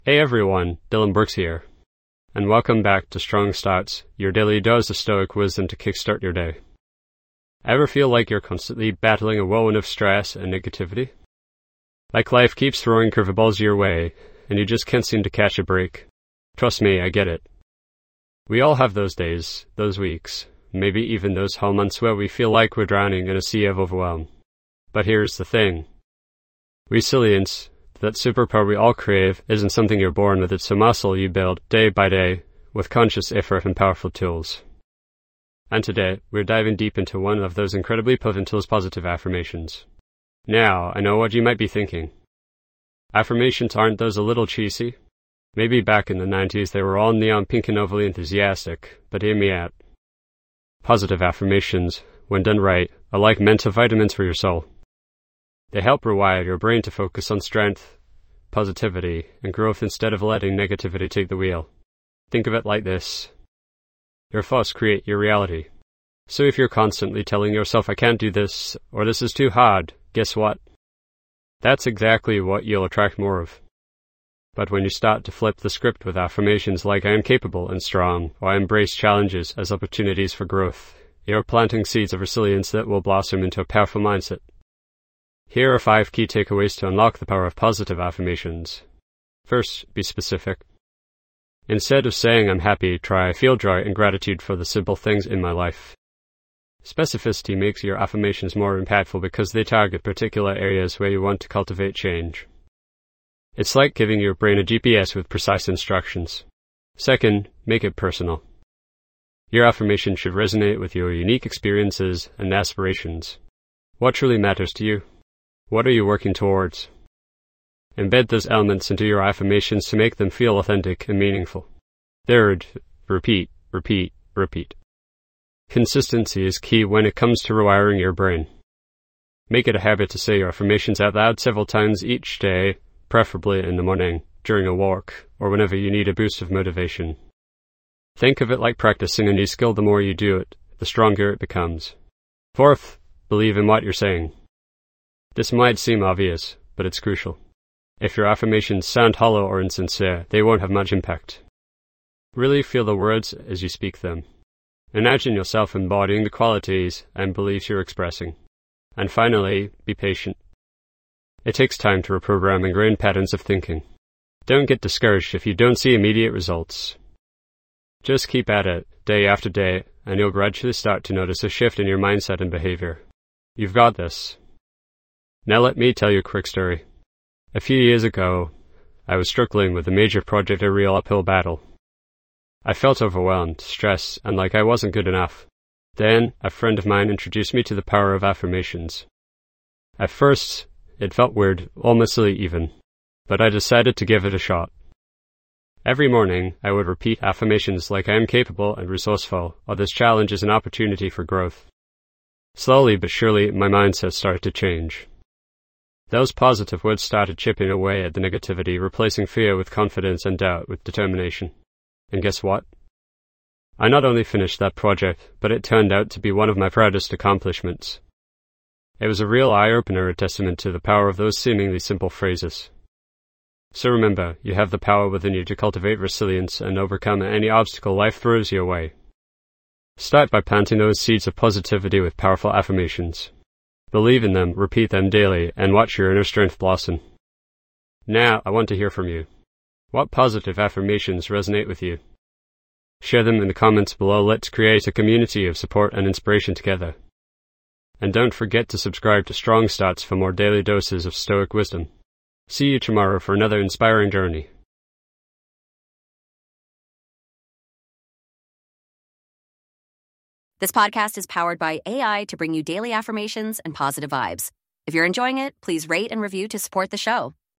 Hey everyone, Dylan Brooks here, and welcome back to Strong Starts, your daily dose of stoic wisdom to kickstart your day. Ever feel like you're constantly battling a whirlwind of stress and negativity? Like life keeps throwing curveballs your way, and you just can't seem to catch a break? Trust me, I get it. We all have those days, those weeks, maybe even those whole months where we feel like we're drowning in a sea of overwhelm. But here's the thing. Resilience, that superpower we all crave, isn't something you're born with. It's a muscle you build day by day with conscious effort and powerful tools. And today, we're diving deep into one of those incredibly potent tools, positive affirmations. Now, I know what you might be thinking. Affirmations, aren't those a little cheesy? Maybe back in the 90s they were all neon pink and overly enthusiastic, but hear me out. Positive affirmations, when done right, are like mental vitamins for your soul. They help rewire your brain to focus on strength, positivity, and growth instead of letting negativity take the wheel. Think of it like this. Your thoughts create your reality. So if you're constantly telling yourself, I can't do this, or this is too hard, guess what? That's exactly what you'll attract more of. But when you start to flip the script with affirmations like I am capable and strong, or I embrace challenges as opportunities for growth, you're planting seeds of resilience that will blossom into a powerful mindset. Here are 5 key takeaways to unlock the power of positive affirmations. First, be specific. Instead of saying I'm happy, try I feel joy and gratitude for the simple things in my life. Specificity makes your affirmations more impactful because they target particular areas where you want to cultivate change. It's like giving your brain a GPS with precise instructions. Second, make it personal. Your affirmation should resonate with your unique experiences and aspirations. What truly matters to you? What are you working towards? Embed those elements into your affirmations to make them feel authentic and meaningful. Third, repeat, repeat, repeat. Consistency is key when it comes to rewiring your brain. Make it a habit to say your affirmations out loud several times each day, preferably in the morning, during a walk, or whenever you need a boost of motivation. Think of it like practicing a new skill. The more you do it, the stronger it becomes. Fourth, believe in what you're saying. This might seem obvious, but it's crucial. If your affirmations sound hollow or insincere, they won't have much impact. Really feel the words as you speak them. Imagine yourself embodying the qualities and beliefs you're expressing. And finally, be patient. It takes time to reprogram ingrained patterns of thinking. Don't get discouraged if you don't see immediate results. Just keep at it, day after day, and you'll gradually start to notice a shift in your mindset and behavior. You've got this. Now let me tell you a quick story. A few years ago, I was struggling with a major project, a real uphill battle. I felt overwhelmed, stressed, and like I wasn't good enough. Then, a friend of mine introduced me to the power of affirmations. At first, it felt weird, almost silly even, but I decided to give it a shot. Every morning, I would repeat affirmations like I am capable and resourceful, or this challenge is an opportunity for growth. Slowly but surely, my mindset started to change. Those positive words started chipping away at the negativity, replacing fear with confidence and doubt with determination. And guess what? I not only finished that project, but it turned out to be one of my proudest accomplishments. It was a real eye-opener, a testament to the power of those seemingly simple phrases. So remember, you have the power within you to cultivate resilience and overcome any obstacle life throws your way. Start by planting those seeds of positivity with powerful affirmations. Believe in them, repeat them daily, and watch your inner strength blossom. Now, I want to hear from you. What positive affirmations resonate with you? Share them in the comments below. Let's create a community of support and inspiration together. And don't forget to subscribe to Strong Starts for more daily doses of stoic wisdom. See you tomorrow for another inspiring journey. This podcast is powered by AI to bring you daily affirmations and positive vibes. If you're enjoying it, please rate and review to support the show.